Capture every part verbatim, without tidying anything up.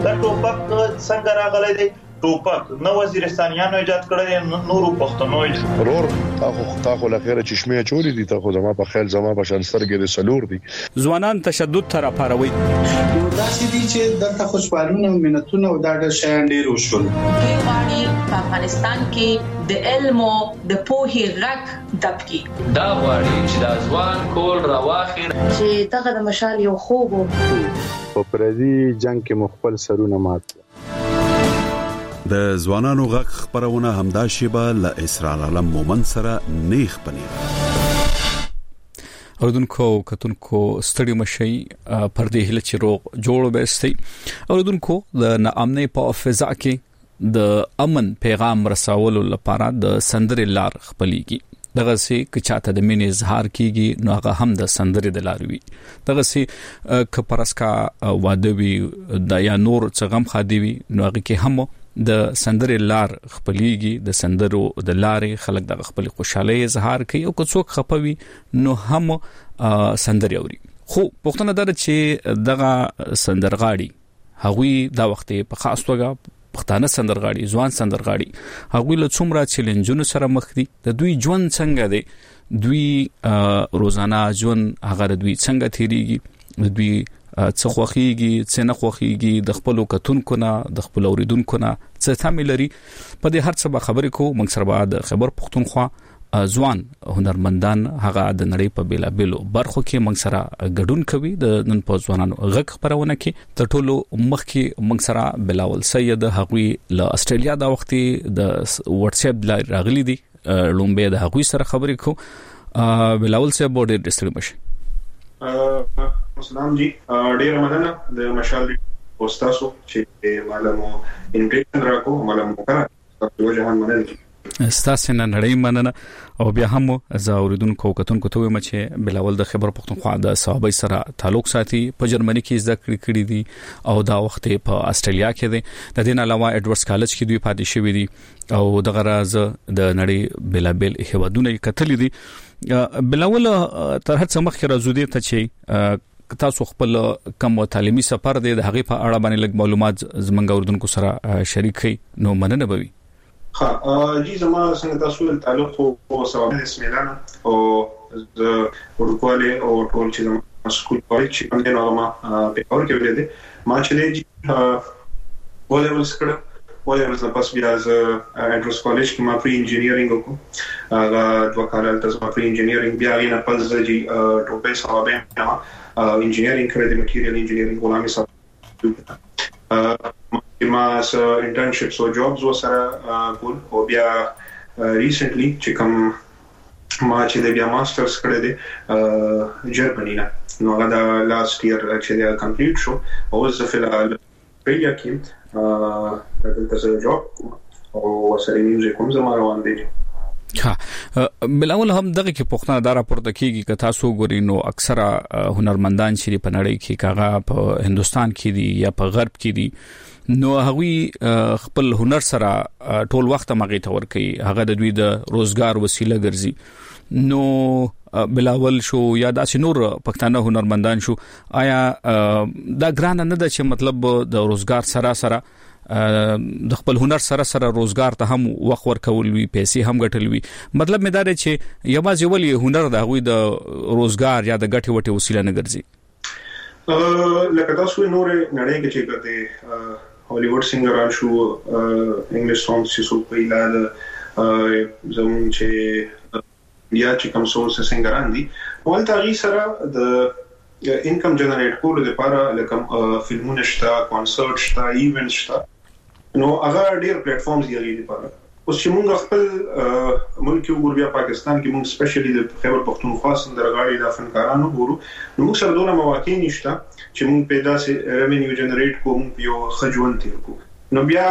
دا ټوپک څنګه راغلی دی؟ ټوپک نو وزیرستانیانو ایجاد کړی، نورو پښتنو ضرور تاسو تاسو لخيره چشمه چوری دي، تاسو زما په خیال زما په شان سترګې د سلور دي. ځوانان تشدد تر پاروي نو دا چې دي چې دلته خوشبالونه او منتونه او دا د شیان ډیر وشول. غواړي په افغانستان کې د علم او د پوهې غږ دبکي. دا غواړي چې د ځوان کول راواخي چې دغه د مشال یو خوب په پردي جنگ کې مخبل سرونه مات. د ځوانانو غږ خبرونه همدا شیبه ل اسرار علم مومن سره نیخ پنیر. اوردونکو کتونکو ستړي مشي پر دې هله چې روغ جوړ وبستي. اوردونکو د ناامنۍ په فضا کې د امن پیغام رسولو لپاره د سندرې لار خپلېږي. دغه سي که چاته د مینې اظهار کیږي نو هغه هم د سندرې د لار وي. دغه سي ک پرسکا واده وي د یا نور څغم خادي وي نو هغه کې هم د سندرې لار خپلېږي. د سندرو د لارې خلک د خپل خوشاله اظهار کوي او که څوک خپوي نو هم سندرې اوري. خو پښتنه در چې دغه سندرغاړي هغوی دا وخت په خاص توګه پښتانه سندرغاړي ځوان سندرغاړي هغوی له څومره چیلنجونو سره مخ دي، د دوی ژوند څنګه دی، دوی روزانه ژوند هغه دوی څنګه تیریږي، دوی څه خوخيږي څه نه خوخيږي، د خپل کتونکو نه د خپل اوریدونکو نه څه تامل لري. په دې هر څه به خبرې کو موږ سره بعد خبر پښتونخوا ځوان هنرمندان هغه د نړۍ په بیلا بیلو برخو کې موږ سره ګډون کوي. د نن په ځوانانو غږ خبرونه کې د ټولو مخکې موږ سره بلاول سید هغوی له استرالیا د وخت د واتس اپ لای راغلي دي، لومبه د هغوی سره خبرې کو. بلاول سید بورډر ډیسټریکټ مشه السلام جی، ډیر مننه د مشال پوسټاسو چې معلومو انټریکشن راکو معلومو کړه تاسو جهان مننه ستاسو نه نړۍ مننه. او بیا هم زه اوریدونکو کتونکو ته وایم چې بلاول د خبر پښتونخوا د صحابه سره تعلق ساتي، په جرمني کې زده کړې کړې دي او دا وخت په استرالیا کې دي. د دې علاوه ایډورډز کالج کې دوی پاتې شوی دي او دغه راز د نړۍ بلابل هیوادونه کتلې دي. بلاول تر هڅه مخکې راځو دي ته چې تاسو خپل کوم تعلیمي سفر دی د هغه په اړه باندې لږ معلومات زمونږ اوریدونکو سره شریک کړئ نو مننه به وي. ها جی زما څنګه تاسو له تعلق او سوال اسم اعلان او د ورکواله او ټول چې زما سکول کالج چې کوم دی نو ما په اور کې ویل دي ما چې دی ولرس کړه ولرس نه پس بیا از انټرس کالج کې ما پری انجینیرینګ وکړ هغه دوه کال تاسو پری انجینیرینګ بیا غینه پس جی ټوپه صحابه نه انجینیرینګ کړی د میټیریال انجینیرینګ غلامي صاحب ما س انټرنشپس او جابز وسره کول او بیا ریسنټلی چې کوم ما چې د بیا ماسترز کړی دی جرمنی نه نو هغه د لاست ایئر چې دا کمپلیټ شو او زه فلحال پیل کېم دلته سره جاب او سره میوزیک هم زما روان دی. ها بلاول هم دغه کې پښتنه دا راپورته کیږي که تاسو ګورئ نو اکثره هنرمندان چې په نړۍ کې کاغه په هندستان کې دي یا په غرب کې دي نو هغوی خپل هنر سره ټول وخت مغې ته ور کوي، هغه د دوی د روزګار وسیله ګرځي. نو بلاول شو یا داسې نور پښتانه هنرمندان شو، آیا دا ګران نه ده چې مطلب د روزګار سره سره د خپل هنر سره سره روزګار ته هم وخت ورکول وي، پیسې هم ګټل وي؟ مطلب مې دا دی چې یوازې ولې هنر د هغوی د روزګار یا د ګټې وټې وسیله نه ګرځي؟ لکه تاسو نور نړۍ کې چې ګټه هالیوډ سنگران شو، انګلیش سونګز چې سو په اله زمون چې یا چې کوم څو سنگران دي ول تاغي سره د انکم جنریټ کولو لپاره لکه فلمونه شته، کانسرټ شته، ایونټ شته، نو هغه ډیر پلیټ فارمز دی لپاره. اوس چې موږ خپل ملک وګورو بیا پاکستان کې موږ سپیشلی د خیبر پختونخوا سندرغاړي د فنکارانو وګورو نو موږ سره دونه مواقع نشته چې موږ پیدا سي ریوینیو جنریټ کوم یو خجون تیر کو. نو بیا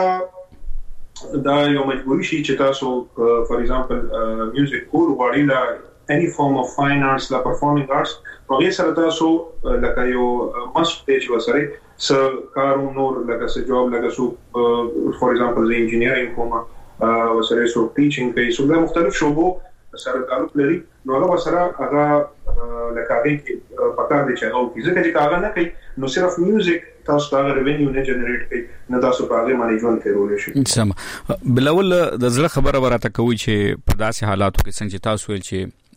دا یو مجبوري شي چې تاسو فار ایگزامپل میوزیک کول غواړئ لا any form of fine arts لا performing arts هغه سره تاسو لکه یو مست پیج وسره س کارو نور لکه س جوب لکه سو فار ایگزامپل انجینیرینګ کومه وسره سو ټیچینګ کوي، سو د مختلف شوبو سره تعلق لري. نو هغه سره هغه لکه هغه کې پکار دي چې او ځکه چې هغه نه کوي نو صرف میوزیک تاسو دا ریوینیو نه جنریټ کوي نه تاسو په هغه باندې ژوند کولای شئ. سم بلول د زړه خبره ورته کوي چې په داسې حالاتو کې څنګه تاسو ویل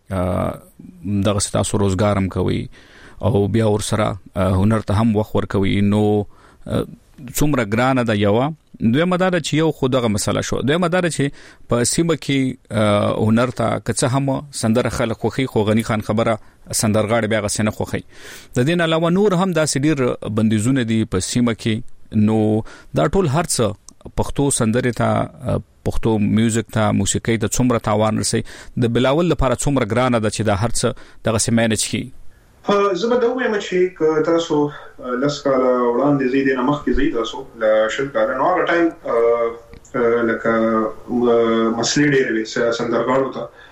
چې دغه تاسو روزګارم کوي او بیا ور سره هنر ته هم وخت ور کوي نو څومره ګرانه ده یو دوی مدار چې یو خودغه مسله شو دوی مدار چې په سیمه کې هنر ته کڅه هم سندره خلک خوخي خو غنی خان خبره سندرغاړي بیا غسنه خوخي د دین علاوه نور هم دا سډیر بندیزونه دي په سیمه کې نو دا ټول هرڅه پښتو سندره ته پښتو میوزیک ته موسیقي ته څومره تاوان رسي د بلاول لپاره څومره ګرانه ده چې دا هرڅه دغه سیمانه چی زما دا وایم چې تاسو لس کاله وړاندې زیاده نمخ کې زیاده تاسو ل شل کاله نو هغه ټایم لکه مسلې ډېرې سندرغاړو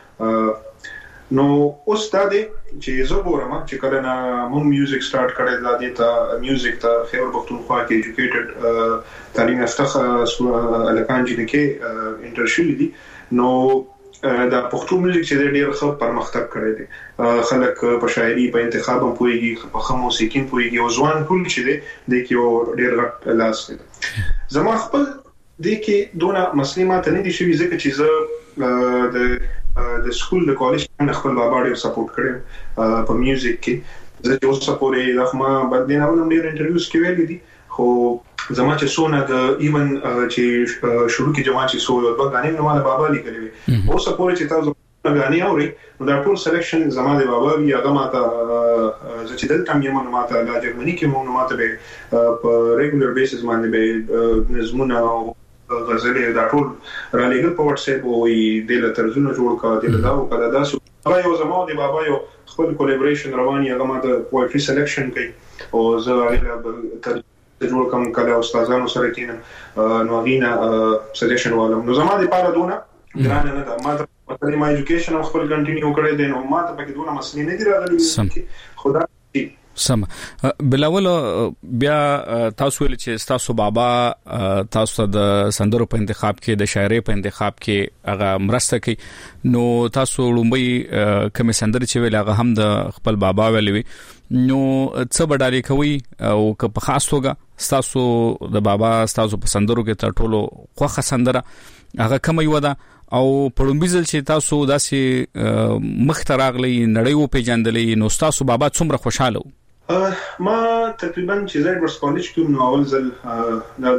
ته نو اوس دا دی چې زه ګورم چې کله نه مون میوزیک سٹارټ کړی دا دی ته میوزیک ته خیبر پختونخوا کې ایجوکیټډ تعلیم یافته الکان چې کې انټرشل دي نو دا پښتو میوزیک چې ډېر ښه پرمختګ کړی دی خلک په شاعري په انتخاب هم پويږي په خمو موسیقي پويږي او ځوان ټول چې دی د کیو ډېر غټ لاس دی زما خپل د کې دونه مسلې ماته نه دي شوي ځکه چې زه د د سکول د کالج نه خپل بابا ډېر سپورټ کړم په میوزیک کې زه چې اوس سپورټ یې لخوا باندې نه ولوم ډېر انټرویوز کې ویل دي خو زما چې سونه د ایون چې شروع کې جما چې سو یو غانې نو مال بابا لیکلې وي او سپورټ چې تاسو غانې اوري نو دا ټول سلیکشن زما د بابا وی هغه ماته زه چې دلته مې مونږ ماته د جرمني کې مونږ ماته به په ریګولر بیسس باندې به نظمونه غزلې دا ټول را لګل په واتس اپ او د لترزونه جوړ کا د دا او کله دا هغه یو زما د بابا یو خپل کولیبریشن رواني هغه ماته پوئټري سلیکشن کوي او زه هغه جوړ کوم کله استادانو سره کینم نو غینا سجیشن والم نو زما د پاره دونه ګران نه ده ما ته ما ایجوکیشن خپل کنټینیو کړی دی نو ما ته پکې دونه مسلې نه دي راغلي خدا سم بلاول بیا تاسو ویل چې تاسو بابا تاسو د سندرو په انتخاب کې د شاعري په انتخاب کې هغه مرسته کوي نو تاسو لومبي کوم سندره چې ویل هغه هم د خپل بابا ویلوي نو څه بدالي کوي او که په خاص توګه تاسو د بابا تاسو په سندرو کې تر ټولو خوخه سندره هغه کوم یو ده او پړومبیزل چې تاسو داسې مختراغلی نړۍ و پیژندلې نو تاسو بابا څومره خوشاله ما تقریبا چې زه ورس کالج کې نو اول ځل د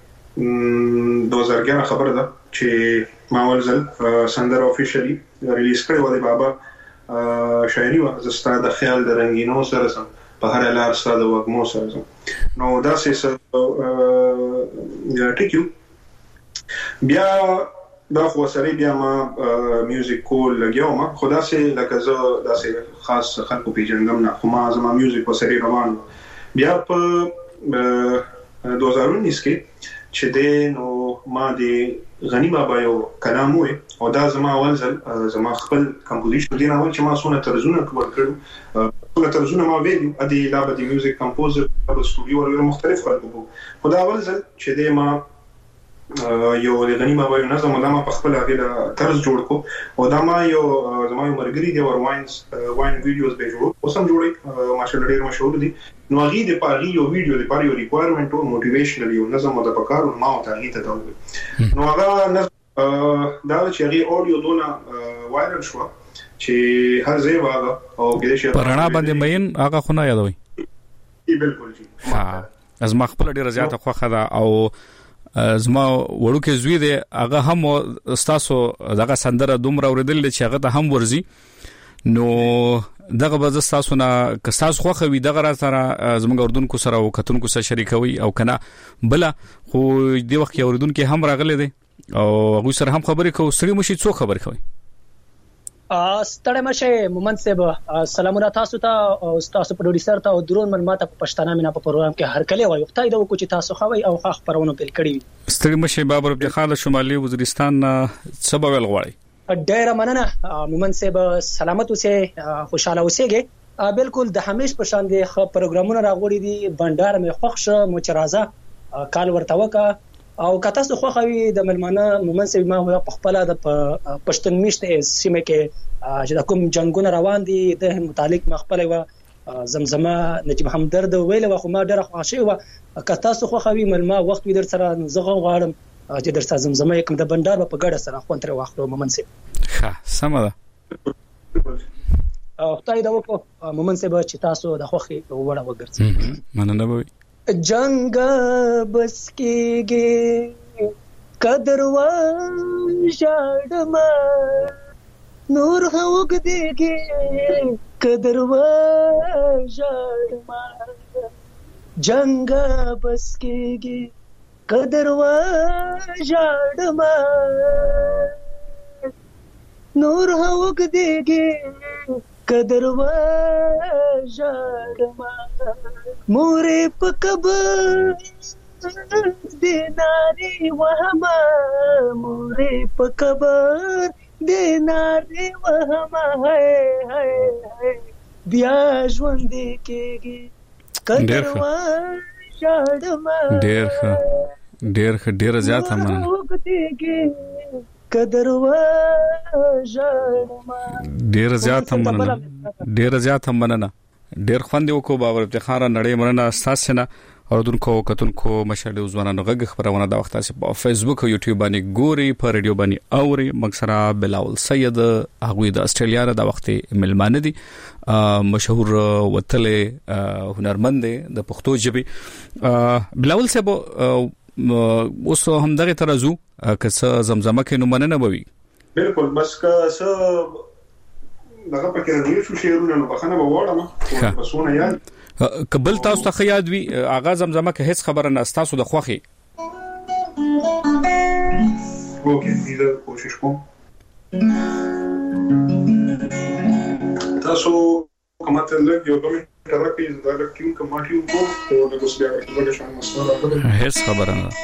دوه هزار اګیاره خبره ده چې ما اول ځل سندره افیشلی ریلیز کړې و د بابا شاعري و زستا د خیال د رنگینو سره سم په هر لار سره د وګمو سره سم نو دا سه ټیکو بیا دا خو سره بیا ما میوزیک کول لګیاو ما خدا سه لکه زه دا سه خاص خلکو پیژندم نه خو ما زما میوزیک په سره روان بیا په دوه هزار انیس کې چې د نو ما د غنی بابا یو کلام وې او دا زما اول ځل زما خپل کمپوزیشن دی نه و چې ما سونه ترجمه کړو سونه ترجمه ما ویلو ادي لا به د میوزیک کمپوزر په استودیو ور مختلف خلکو خدا اول ځل چې د ما یو د غنی بابا یو نظم ما په خپل هغه طرز جوړ کو او دا ما یو زما یو مرګري دی ور واینز واین ویډیوز به جوړ او سم جوړي ماشاءالله ډیر مشهور دي نو هغه د پاره یو ویډیو د پاره یو ریکوایرمنت او موټیویشنل یو نظم د پکارو ما او ته ته نو هغه دا چې هغه اډیو دونه وایرل شو چې هر ځای واغه او کې شي پرانا باندې مین هغه خو نه یادوي بالکل جی ها از ما خپل ډیر زیاته خوخه ده او زما وړوکې زوی دی هغه هم استاسو دغه سندره دومره اوریدل چې هغه ته هم ورزي نو دغه به تاسو نه که تاسو خوخه وي دغه را سره زموږ اردوونکو سره او کتونکو سره شریکوي او کنه بل خو دی وخت اوردونکو هم راغلي دي او هغه سره هم خبرې کوو سړي مشي څو خبرې کوي ستړی مشه مومن صاحب سلامونه تاسو ته او تاسو پروډوسر ته او درون من ماته په پښتانه مینا په پروګرام کې هر کله وایو خدای دا وکړي چې تاسو خوي او خاص پرونه پیل کړی ستړي مشه بابر په خاله شمالي وزیرستان سبب ول غواړي ډیر مننه مومن صاحب سلامت اوسه خوشاله اوسېږي بالکل د همیش په شان دي پروګرامونه راغوري دي بندر مې خوښ مچرازه کال ورته وکا او کته څه خوخوي د ملمانه مومن صاحب ما هو په خپل د پښتون میشته سیمه کې چې د کوم جنگونه روان دي د متعلق مخبل و زمزمه نجيب همدرد ویله واخو ما ډېره خوښه و که تاسو خوښوي ملما وخت وي در سره زغه غواړم چې در سره زمزمه کوم د بندر په ګډه سره خو تر واخلو مومن سي ښه سم ده او خدای دا وکړو مومن سي به چې تاسو د خوخي وړه وګرځي مننه به جنگ بس کېږي قدر و شاړما نور هوګ دیږي قدر و شاړما جنگ بس کېږي قدر و شاړما نور هوګ دیږي قدر و شاړما مورې په قبر دیناري وهما مورې په قبر دیناري وهما هاي هاي بیا ژوند کېږي قدر و شاړما ډېر ښه ډېر ښه ډېر زیات هم قدر و شاړما ډېر زیات هم مننه ډېر زیات هم مننه ډېر خوند وکړو باور افتخار نړۍ مننه تاسو نه اوردونکو کتونکو مشاهده ځوانانو غږ خبرونه د وخت تاسو په فیسبوک او یوټیوب باندې ګوري په ریډیو باندې اوري مکسرا بلاول سید هغه د استرالیا د وخت ملمانه دي مشهور وتله هنرمند د پښتو ژبه بلاول صاحب اوس هم دغه ترازو که زمزمه کې نو مننه بوي بالکل بس که څه دغه پکې راځي شو شعرونه نو بخنه به وړم بسونه یاد قبل تاسو ته یاد وی اغاز زمزمه کې هیڅ خبره نه تاسو د خوخي اوکې زه کوشش کوم تاسو کومه ته لګ یو کوم ترکه زړه کې کوم ماټیو کو او د کوسبیا کې شان مسله هیڅ خبره نه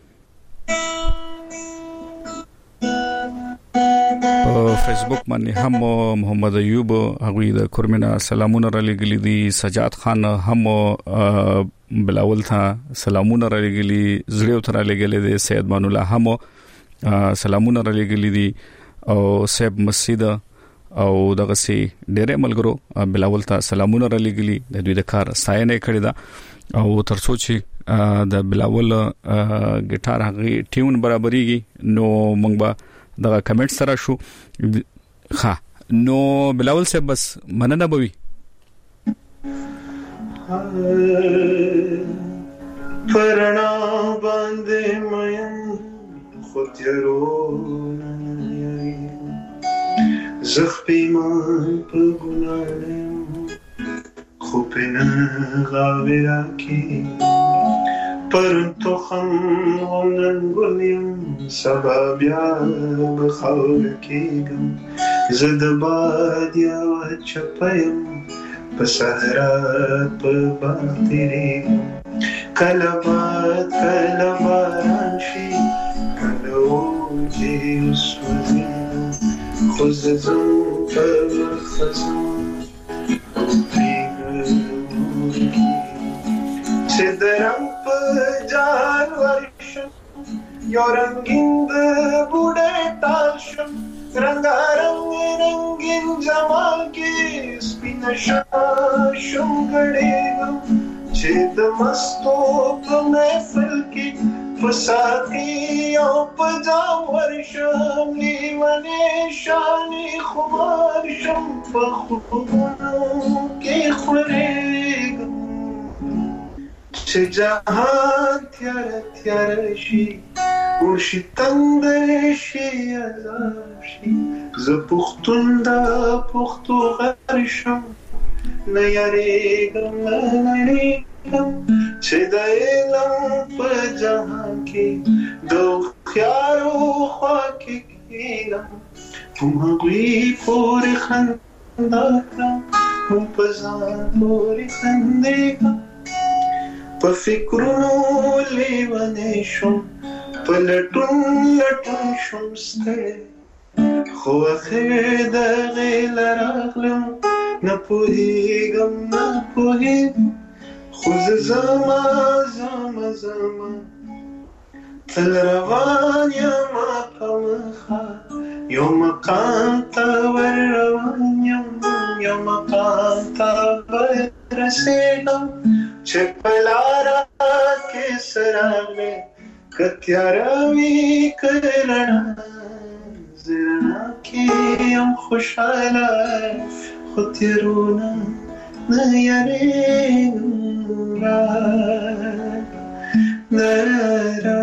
په فیسبوک باندې هم محمد ایوب هغه د کورمنا سلامونه را لګلی دي سجاد خان هم بلاول ته سلامونه را لګلی زړیو ته را لګلی دي سید مان الله هم سلامونه را لګلی دي او سیب مسجد او دغه سي ډېر ملګرو بلاول ته سلامونه را لګلی د دوی د کار ستاینه کړې ده او ترڅو چې د بلاول ګټار هغه ټیون برابرېږي نو موږ به دا کمنټ سره شو ها نو بلاول صاحب بس مننه بوي پرنا باندې مې خوتیرو زخپې ما په ګناه خو پنه غاورا کې پرنتو خم غنن گلیم سبب یا بخور کیگم زد باد یا چپیم پسهرا پباطریم کلبات کلباران شی کلوجی اسوزیم خوززم پبخزم چه درم جان ورشم یا رنگین بوده تالشم رنگارنگ رنگین جمال کی سپینشاشم گڑیگم چه دمستو پا محفل کی فساقی یا پجام ورشم لیوانی شانی خمارشم پا خوبانو کی خوریگم چه جهان تیاره تیاره شی ورشی تنده شی ازاشی ز پختون دا پختو غرشم نیاریگم نیاریگم چه دا علم پا جهان کی دو خیارو خواکی کینم هم هگوی پوری خنداکم هم پزان پوری خندیگم په فکرونو لیوانې شم په لټون لټون شم ستړی خو اخر دغې لراغلم نه پوهېږم نه پوهېږم خو زه زما زما زما تل روان یمه په مخه یو مقام ته ور روان یم یو مقام ته ور رسېږه چې په لاره کې سره مې که تیاره وي که رڼا زه رڼا کې یم خوشحاله خو تیرونه نه یارېږم را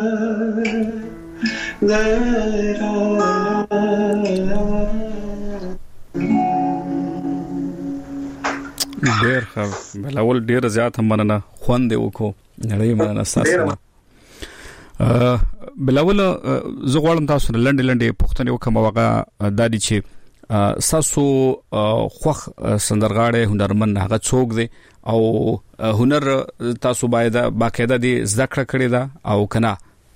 ډېر ښه بلاول ډېر زیات مننه خوند وکړو نړۍ مننه تاسو بلاول زه غواړم تاسو لنډ لنډ پوښتنه وکم واغه د دې چې تاسو خوخ سندرغاړي هنرمند هغه څوک دی او هنر تاسو باید باقاعده دي زده کړه کړی دا او کنه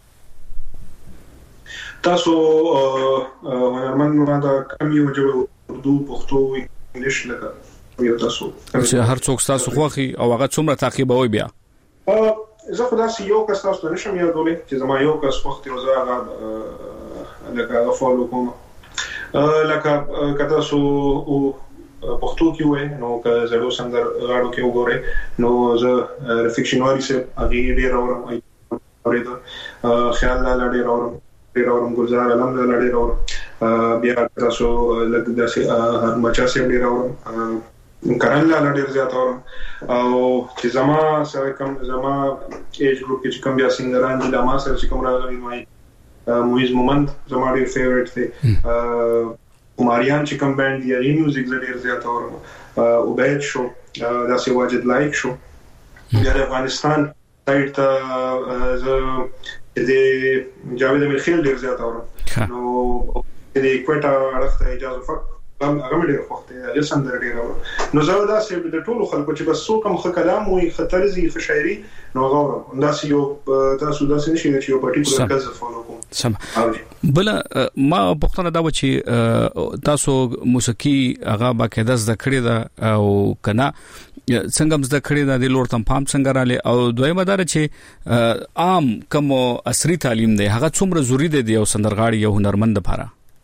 تاسو هنرمند ما دا کم یو جوړ اردو پښتو انګلیش لګا یو تاسو چې هر څوک تاسو خوخي او هغه څومره تعقیبوي بیا زه خو داسې یو کس تاسو ته نشم یادولی چې زما یو کس وخت یو زه هغه لکه هغه فالو کوم لکه که تاسو پښتو کې وای نو که زړو سندر غاړو کې وګورئ نو زه رفیق شینواری صاحب هغه ډېر اورم اورېده خیال لاله ډېر اورم ډېر اورم ګلزار علم لاله ډېر اورم بیا تاسو لکه داسې مچا صاحب ډېر اورم کرن لاله ډېر زیات اورم او چې زما سره کوم زما ایج ګروپ کې چې کوم بیا سنگران دي لا ما سره چې کوم راغلي وای مویز مومند زما ډېر فیورټ دی کوماریان چې کوم بند دی ری میوزیک ډېر زیات اورم عبید شو داسې واجد لایک شو بیا د افغانستان سایډ ته زه د جاوید امیر خیل ډېر زیات اورم نو د کوټا اړخ ته اجازه فق هغه مې ډېر خوښ دی هغه سندره ډېر اورم نو زه داسې د ټولو خلکو چې بس څوک هم ښه کلام وي ښه طرزي ښه شاعري نو هغه اورم همداسې یو تاسو داسې نشئ چې یو پرټیکولر کس فالو کوم سم بل ما پوښتنه دا و چې تاسو موسیقي هغه باقاعده زده کړې ده او کنه څنګه زده کړې ده د لور تم پام څنګه رااله او دویمه دا چې عام کوم عصري تعلیم دی هغه څومره ضروری دی او سندرغاړي یو هنرمند لپاره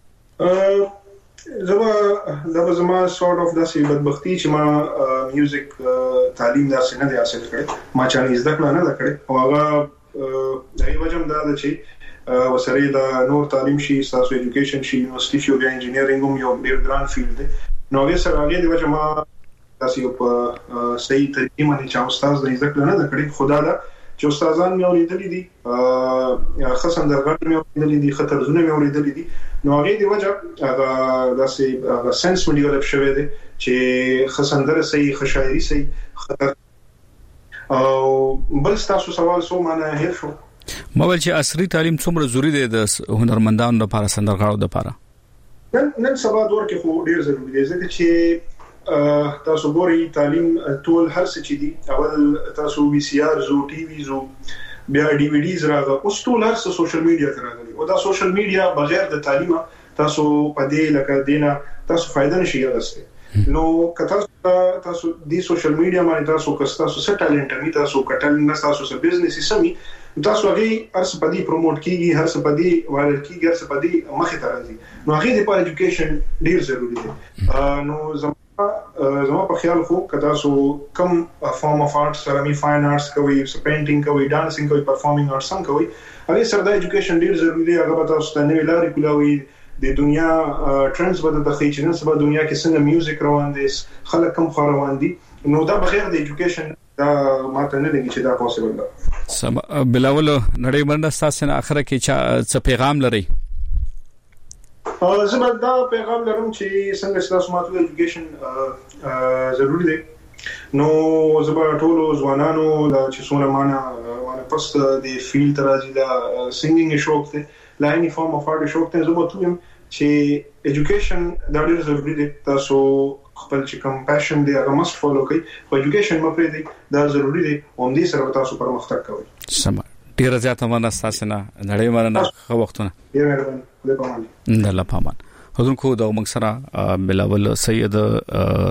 زما دا زما سورت اف داسې بدبختی چې ما میوزیک تعلیم داسې نه دی حاصل کړی ما چانه زده کړه نه کړې او هغه دغه وجه دا ده چې وسره دا نور تعلیم شي تاسو ایجوکیشن شي یونیورسيټي شي بیا انجینیرینګ هم یو ډیر ګران فیلډ دی نو هغه سره هغه دی چې ما تاسو په صحیح طریقې باندې چې استاد د زده کړه نه کړې خدا دا چې استادان مې اوریدلې دي یا خاصه درغړ مې اوریدلې دي خطر زونه مې اوریدلې دي نو هغه دی وجه هغه داسې هغه سنس مې ډیولپ شوی دی چې خاصه در صحیح خشایري صحیح خطر او بل تاسو سوال سو معنی هیر شو مول چې عصري تعلیم څومره ضروری دی د هنرمندانو لپاره سندرغاړو لپاره نن نن سبا دور کې خو ډیر ضروری دی ځکه چې تاسو ګوري تعلیم ټول هر څه چې دي اول تاسو وی سي ار زو ټي وي زو بیا ډي وي ډیز راغله اوس ټول هر څه سوشل میډیا ته راغلي او دا سوشل میډیا بغیر د تعلیم تاسو پدې لکه دینا تاسو فائدہ نشي غوښته نو کته تاسو د سوشل میډیا باندې تاسو کستا سو ست ټالنت می تاسو کټل نه تاسو سو بزنس سمي تاسو هغه هر څه پدې پروموټ کیږي هر څه پدې وایرل کیږي هر څه پدې مخه ته راځي نو هغه د پاره ایجوکیشن ډیر ضروری دی نو زما زما په خیال خو کدا سو کم فارم اف ارټس سره می فاین ارټس کوي پینټینګ کوي ډانسینګ کوي پرفارمینګ ارټس هم کوي هغه سره د ایجوکیشن ډیر ضروری دی هغه به تاسو ته نوې لارې کولاوي د دنیا ټرندز به د خېچ نن سبا دنیا کې څنګه میوزیک روان دي خلک کم خو روان دي نو دا بغیر د ایجوکیشن دا ماته نه لګي چې دا پوسیبل ده سم بلاول نړۍ باندې تاسو نه اخره کې څه پیغام لري زما دا پیغام لرم چې څنګه تاسو ماته ایجوکیشن ضروری دی نو زما ټول ځوانانو دا چې څونه معنا معنا پست د فیلډ راځي دا سنگینګ شوق ته لاینی فارم اف ارټ شوق ته زما ټول چې ایجوکیشن دا ډیر ضروری دی تاسو خپل چې کوم پاشن دی هغه مست فالو کړئ خو ایجوکیشن مې پرې دی دا ضروری دی او دې سره تاسو پرمختګ کوئ سم ډیر زیات مننه تاسو نه نړۍ باندې خو وختونه ډیر مهرباني خدای پامان الله پامان حضور د موږ سره بلاول سید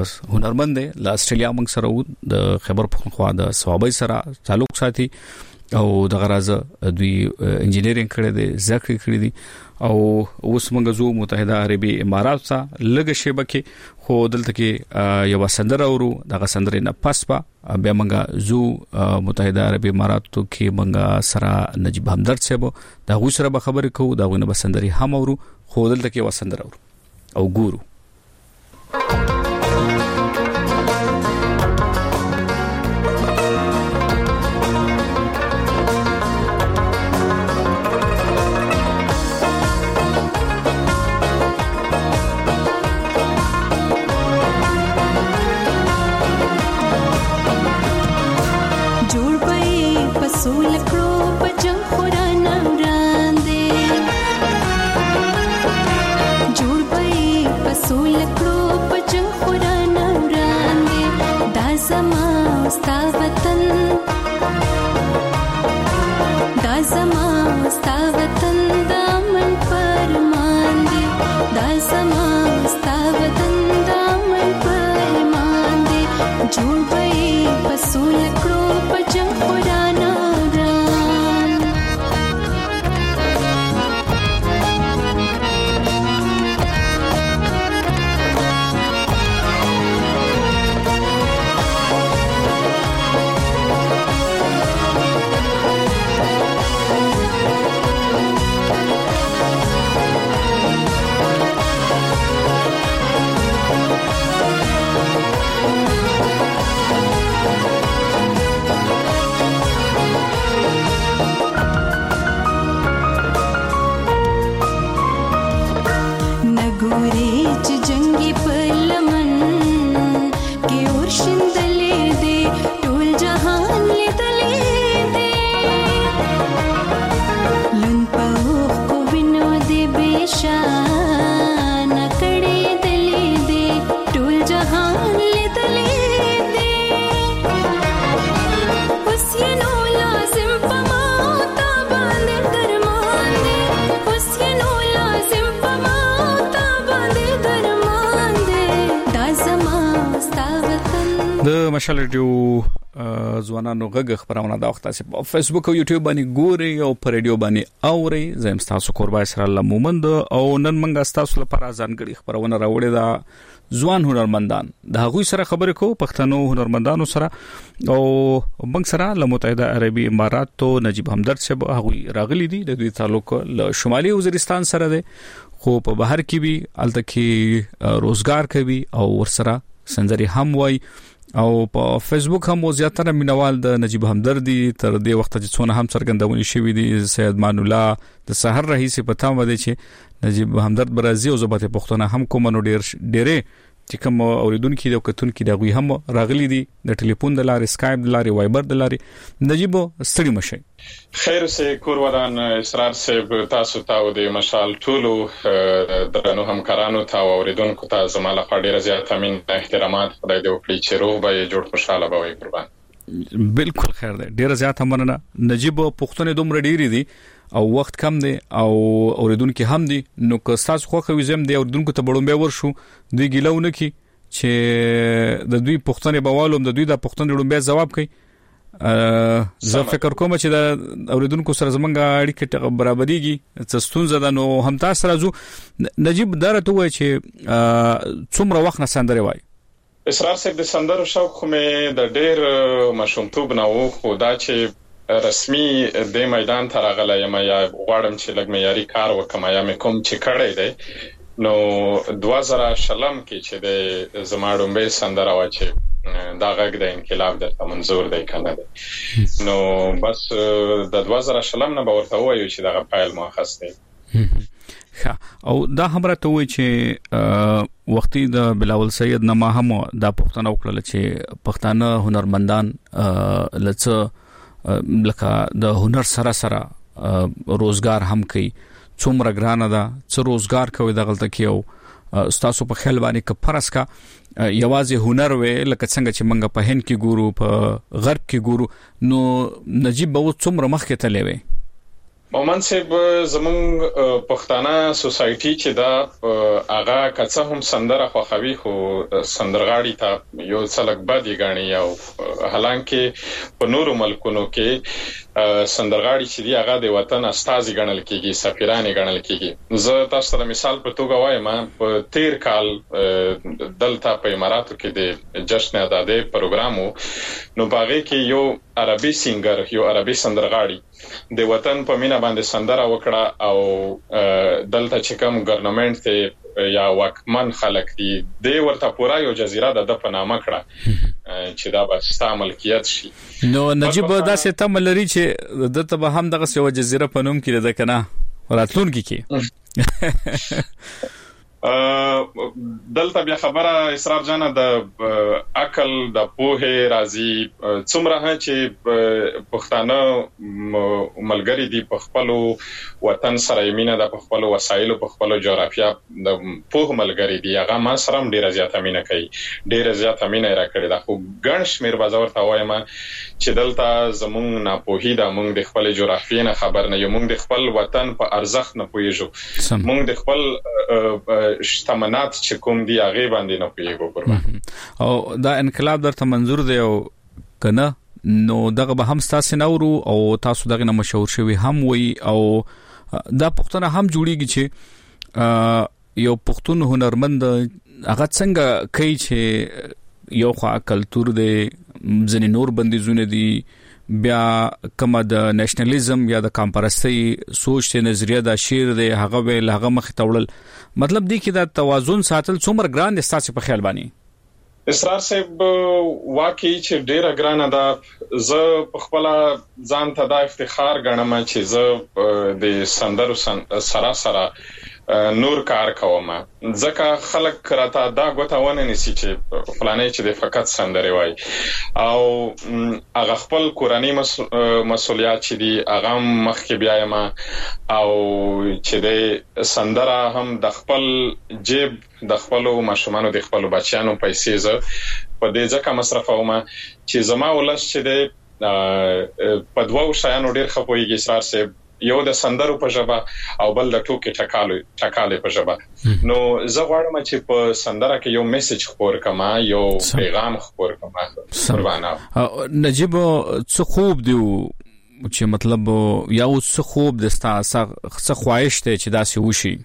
هنرمند له استرالیا موږ سره د خبر پخوا د ثوابي سره تعلق ساتي او د غرازه دوی انجینرینګ کړی دی ذکر کړی دی او اوس موږ زو متحده عربی امارات ته لګ شیبه کې خو دلته کې یو سندره اورو دغه سندره نه پس با بیا موږ زو متحده عربی امارات ته کې موږ سره نجیب همدرد صاحب دا غو سره به خبرې کوو دا غو نه سندري هم اورو خو دلته کې یو سندره اورو او ګورو مشال ریډیو ځوانانو غږ خبرونه دا وخت تاسو په فیسبوک او یوټیوب باندې ګوري او په ریډیو باندې اوري زم تاسو قربای سره الله مومند او نن منګه تاسو لپاره ځانګړي خبرونه راوړي دا ځوان هنرمندان د هغوی سره خبرې کو پښتنو هنرمندانو سره او موږ سره له متحده عربی امارات ته نجیب همدرد صاحب هغوی راغلي دي د دوی تعلق له شمالي وزیرستان سره دی خو په بهر کې به الته کې روزګار کوي او ورسره سندري هم وای او په فیسبوک هم زیاتره مینوال د نجیب همدردی تر دې وخت چې څونه هم څرګندونې شوې دي سید مان الله د سحر رئیس په تام ودی چې نجیب همدرد برازي او زبته پښتون هم کوم نو ډیر ډیره چې کوم اوریدونکو د کتونکو د غوي هم راغلي دي د ټلیفون د لارې سکایپ د لارې وایبر د لارې نجیب ستړي مشه خیر سه کورودان اسرار سه تاسو ته د مشال ټولو درنو همکارانو ته اوریدونکو ته زماله خډيره زیاته من احترامات خدای دې وکړي چې روغ به جوړ خوشاله به وي قربان بالکل خیر دی ډیره زیاته مننه نجیب پښتون دومره ډیری دي او وخت کم دی او اوریدونکو هم دي نو که تاسو خو خو زم دی اوریدونکو ته بړوم به ورشو دوی ګیلونه کی چې د دوی پښتون بوالوم د دوی د پښتون ډوم به جواب کوي زه فکر کوم چې د اوریدونکو سره زمونږه اړیکه برابرېږي څه ستونزه ده نو هم تاسو راځو نجیب درته وای چې څومره وخت نه سندره وای اسرار سره د سندرو شوق خو مې د ډېر مشومتوب نه وو خو دا چې رسمي د میدان ته راغلی یم یا غواړم چې لږ معیاري کار وکم یا مې کوم چې کړی دی نو دوه زره شلم کې چې د زماړمبه سندره وا چې دا غږ د انقلاب د منظور دی کنه نو بس د دوه زره شلم نه ورته وایو چې دا فایل مؤخص دی ښه او دا هم راته وایي چې وختي د بلاول سید نما هم دا پښتنه وکړه چې پښتانه هنرمندان لڅ لکه د هنر سره سره روزګار هم کوي څومره ګرانه ده څو روزګار کوي د غلطه کیو تاسو په خیال باندې ک فرض کا یوازې هنر وې لکه څنګه چې منګه په هند کې ګورو په غرب کې ګورو نو نجیب به څومره مخ کې تللی وي مومن صاحب زمونږ پښتانه سوسايټي چې دا هغه کڅه هم سندره خوخوي خو سندرغاړي ته یو څلک بدی غاڼي او حالانکه په نورو ملکونو کې سندرغاړي چې دی هغه د وطن استازي ګڼل کیږي سفیران ګڼل کیږي زه تاسو ته مثال په توګه وایم په تیر کال دلته په اماراتو کې د جشن ازادۍ پروګرامو نو باغې کې یو عربي سنگر یو عربي سندرغاړي د وطن په مینا باندې سندره وکړه او دلته چې کوم ګورنمنت ته یا واکمن خلک دي د ورته پورا یو جزیره د په نامه کړه چې دا به استعمال کیات شي نو نجيب دا څه تم لري چې دته به هم دغه یو جزیره په نوم کې ده کنه راتلون کې دلته بیا خبره اسرار جانه د عقل د پوهه راځي څومره چې پښتانه ملګری دي په خپل وطن سره یمینه د خپل وسایل په خپل جغرافیا د پوهه ملګری دي هغه ما سره ډیره زیاته مینه کوي ډیره زیاته مینه را کړی دا خو ګڼ شمیر بازار ته وایم چې دلته زمونږ نه پوهی دا مونږ د خپل جغرافیې نه خبر نه یو مونږ د خپل وطن په ارزښت نه پوهیږو مونږ د خپل شتمنات چې کوم دی هغه باندې نه پیږو پرما او دا انقلاب درته منظور دی او کنه نو دغه به هم تاسو نورو او تاسو دغه مشهور شوی هم وي او دا پښتون هم جوړیږي چې یو پښتون هنرمند هغه څنګه کوي چې یو خوا کلچر دی ځنې نور بندیزونه دي بیا کومه د نېشنلیزم یا د کمپرسي سوچ ته نظریه د شیر دی هغه ویل هغه مخ تولل مطلب دی چې دا توازن ساتل څومره ګران دي ستاسو په خیال باندې اسرار صاحب واقعي چې ډیره ګرانه ده زه په خپل ځان ته دا افتخار ګڼم چې زه د سندرو سره سره نور کار کوم ځکه خلک راته دا غوښتنه نسی چې فلانه چې د فقط سندره وای او هغه خپل کورنۍ مسولیت چې دی هغه مخکې بیایم او چې د سندره هم د خپل جیب د خپل ماشومانو د خپل بچیانو پیسې ز په دې ځکه مصرفوم چې زما ولس چې د په دوه شایانو ډیر خپويږي اسرار صاحب یو د سندرو په ژبه او بل د ټوکې ټکالو ټکالې په ژبه نو زه غواړم چې په سندره کې یو میسج خبر کما یو پیغام خبر کما قربانه نجيب څه خوب دی چې مطلب یا څه خوب د ستاسو څه خواهش ته چې داسې وشي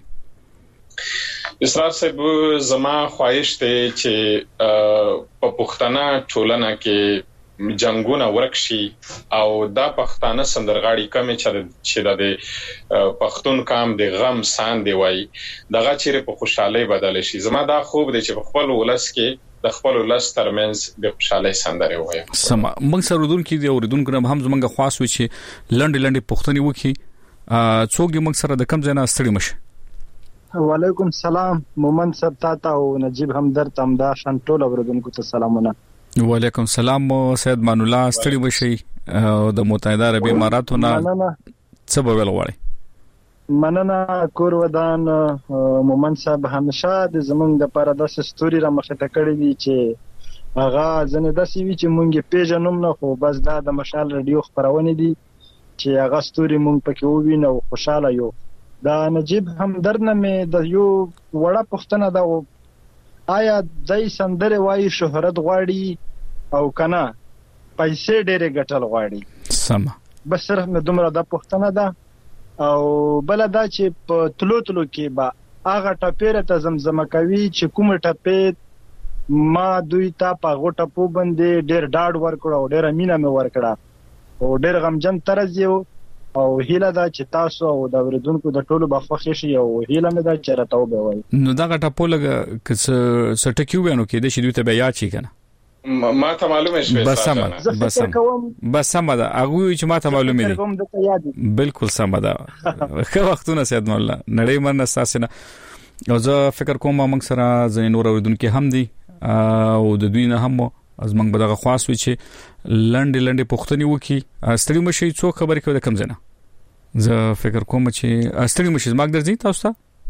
اسرار صاحب زما خواهش ته چې په پښتنه ټولنه کې جنگونه ورکشي او دا پښتانه سندرغاړي کمه چې د پښتون کام د غم سان دی وای دغه چیرې په خوشاله بدل شي زما دا خوب دی چې په خپل ولس کې د خپل ولس ترمنځ د خوشاله سندره وای سم موږ سره ودون کې دی اوریدونکو هم زمونږ خاص و چې لنډ لنډ پښتني وکي څوک موږ سره د کم ځای نه ستړي مشه وعلیکم سلام مومن صاحب تاته او نجيب همدرد تمدا شان ټول اوریدونکو ته سلامونه وعلیکم سلام سید مان الله ستړي بشي او د متحده عرب اماراتو نه څه به ویل غواړي مننه کور ودان مومن صاحب همیشه د زمونږ د پاره د ستوري را مخه تکړی دي چې هغه ځنه د سی وی چې مونږه پیژنوم نه خو بس دا د مشال رادیو خبرونه دي چې هغه ستوري مونږ پکې ووینو خوشاله یو دا نجيب همدرد نه مې د یو وړه پښتنه دا آیا دای سندره وای شهرت غواړي او کنه پیسې ډېرې ګټل غواړي سم بس صرف مې دومره د پښتنه ده او بل دا چې په تلو تلو کې با هغه ټپېره ته زمزمه کوي چې کوم ټپې ما دوی ته په غوټه په باندې ډېر ډاډ ورکړ او ډېر مینه مې ورکړه او ډېر غمجن طرز یو او هیله دا چې تاسو او د اوریدونکو د ټولو بخښ شي او هیله مې دا چې راته به وای نو دا غټه پولګه کڅ سټکیو غنو کې د شي دوی ته بیا چی کنه ما ته معلومه شوه بس سم بس سم بس سم دا هغه چې ما ته معلومه دي بالکل سم دا که وختونه سید مولا نړۍ من اساسنه او زه فکر کوم موږ سره ځین نور اوریدونکو هم دي او د دوی نه هم از موږ به دغه خاص وي چې لنډ لنډ پښتني وکي ستړي مشي څو خبرې کوي د کم زنه زه فکر کوم چې ستړي مشي زماګ درځي تاسو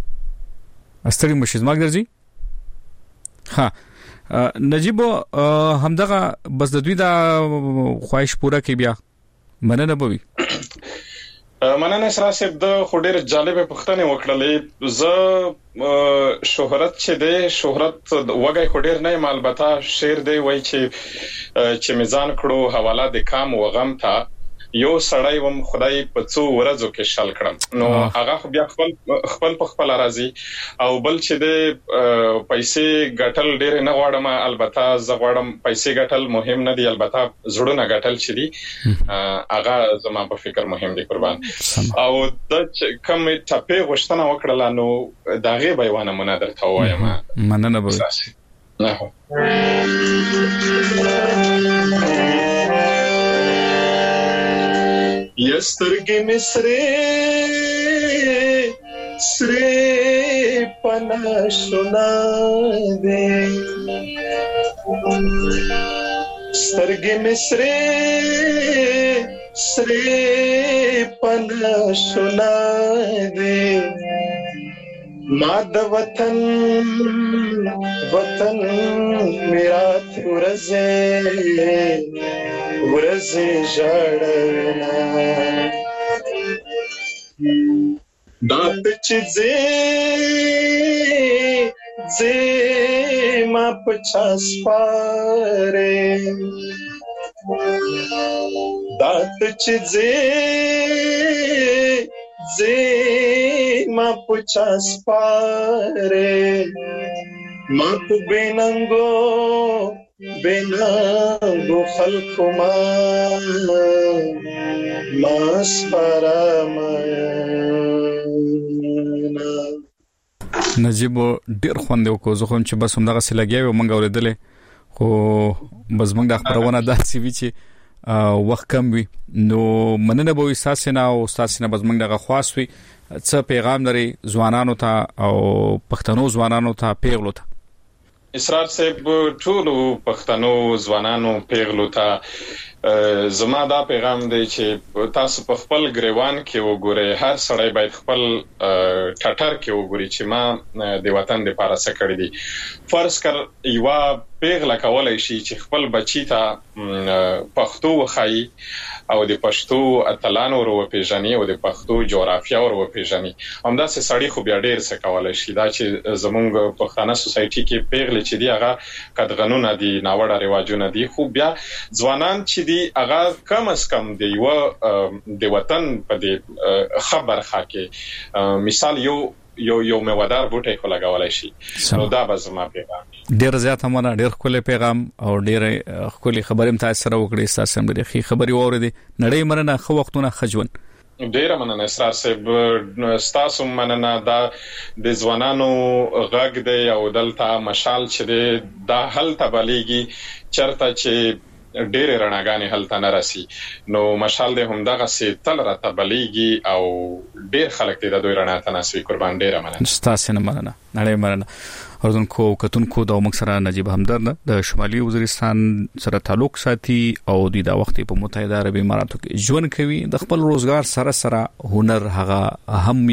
ته ستړي مشي زماګ درځي ها نجيب همدغه بس د دوی دا خواهش پوره کوي بیا مننه بوي مننه اسرار صاحب د خډیر جالب پښتنه وکړلې ز شهرت چې ده شهرت وګای خډیر نه البته شعر دی وای چې چې میزان کړو حواله د کام و غم ته یو سړی وم خدای په څو ورځو کې شل کړم نو هغه بیا خپل خپل په خپل راضي او بل چې د پیسې ګټل ډېر نه غواړم البته زه غواړم پیسې ګټل مهم نه دي البته زړونه ګټل چې دي هغه زما په فکر مهم دي قربان او د کوم ټاپه غوښتنه وکړه نو دا غي به ونه مونږ درته وایم مننه به نه یسترګې مصری سری پنا سنا دے سترګې مصری سری پنا سنا دے ما د وطن وطن میرا ورځه ورځه جړنا دات چې زه زه ما پچاس پاره دات چې زه زه ما پچاس پاره ما په بیننګو بیننګو خلق ما ما سپارم نجيب ډیر خوند وکړو زه هم چې بس هم دغه سلګیا و منګ اوریدلې خو بس موږ د خبرونه داسې وی چې وخت کم وي نو مننه به احساس نه او احساس نه بس موږ دغه خاص وي څه پیغام لري ځوانانو ته او پښتنو ځوانانو ته پیغلو ته اسرار صاحب ټولو پښتنو ځوانانو پیغلو ته زما دا پیغام دی چې تاسو په خپل ګریوان کې وګورئ هر سړی باید خپل ټټر کې وګوري چې ما د وطن لپاره څه کړی دی فرض کړ یو پیغله کولای شي چې خپل بچی ته پښتو وخایي او د پښتو اتلانو ورو پیژني او د پښتو جغرافیا ورو پیژني همدا سه سړی خو بیا ډیر څه کولای شي دا چې زمونږ پښتانه سوسايټي کې پیغله چې دی هغه قدغنونه دي ناوړه رواجونه دي خو بیا ځوانان چې دی هغه کم از کم دی یو د وطن په دې خبر خاکه مثال یو یو یو مودار بوټي خو لګولای شي نو دا به زما پیغام ډیر زیات هم نه ډیر خپل پیغام او ډیر خپل خبرې متاثر وکړي تاسو هم ډیر خبري ووري نړۍ مرنه خو وختونه خجون ډیر مننه اسرار صاحب تاسو مننه دا د ځوانانو غږ دی او دلته مشال چې دا حل تبلیغي چرته چې ډېر رڼاګانې هلته نه راسي نو مشال دې هم دغه سي تل را تبلیغي او ډېر خلک دې د دوی رڼا ته ناسوي قربان ډېر مننه تاسو نه مننه نړۍ مننه اردوونکو کتونکو د موږ سره نجيب همدرد د شمالي وزیرستان سره تعلق ساتي او د وخت په متحده عربی اماراتو کې ژوند کوي د خپل روزګار سره سره هنر هغه اهم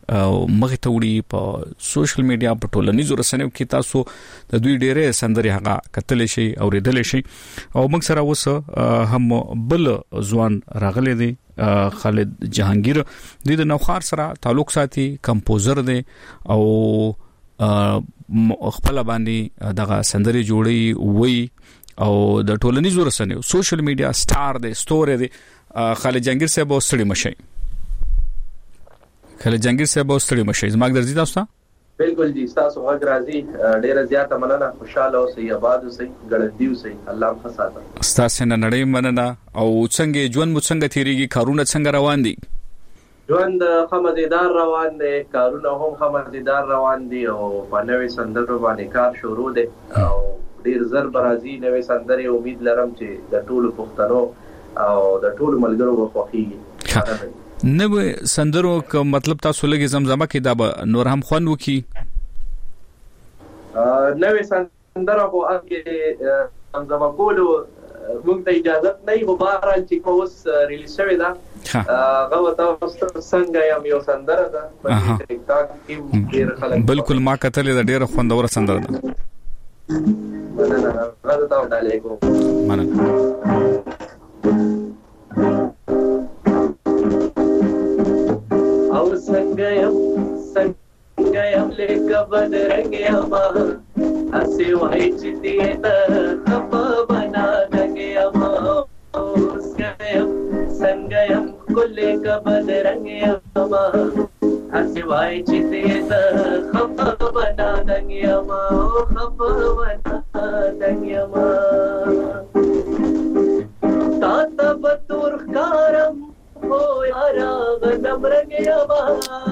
مخ ته وړي په سوشل میډیا په ټولنیزو رسنیو کې تاسو د دوی ډېرې سندري هغه کتل شي او ریدل شي او موږ سره اوس هم بل ځوان راغلي دي خالد جهانگیر د نوخار سره تعلق ساتي کمپوزر دی او خپل باندې دغه سندري جوړي وي او د ټولنیزو رسنیو سوشل میډیا سٹار دی ستوري دی خالد جهانگیر صاحب اوسړي مشي خالد جهانگیر صاحب اوسړي مشي زما درځي تاسو ته بالکل جی تاسو هغه راځي ډیره زیاته مننه خوشاله اوسئ آباد اوسئ ګړندی اوسئ الله خاصه تاسو نه نړۍ مننه او څنګه ژوند مو څنګه تیریږي کارونه څنګه روان دي ژوند خمدیدار روان دي کارونه هم خمدیدار روان دي او په نوې سندرو باندې کار شروع دي او ډیر زر برازي نوې سندري امید لرم چې د ټولو پښتنو او د ټولو ملګرو په خوښي نوې سندرو که مطلب تاسو لګي زمزمه کې دا نور هم خوان وکي نوې سندره خو هغه زمزمه کولو موږ ته اجازه نه یو باران چې کوس ریلیز شوی دا هغه تاسو څنګه یم یو سندره ده په ټیک ټاک کې ډیر خلک بالکل ما کتلې دا ډیره خوندوره سندره ده مننه غواړم تاسو ډالې کو مننه او څنګه یم څنګه یم لکه بدرنګ یم اسی وای چې دې ته خپه بنا دګ یم او څنګه یم څنګه کبد رنگ یما سوای چې دې د خفا بنا دنګ یما خفا بنا دنګ یما تا تب تور کارم هو یارا غنم رنگ یما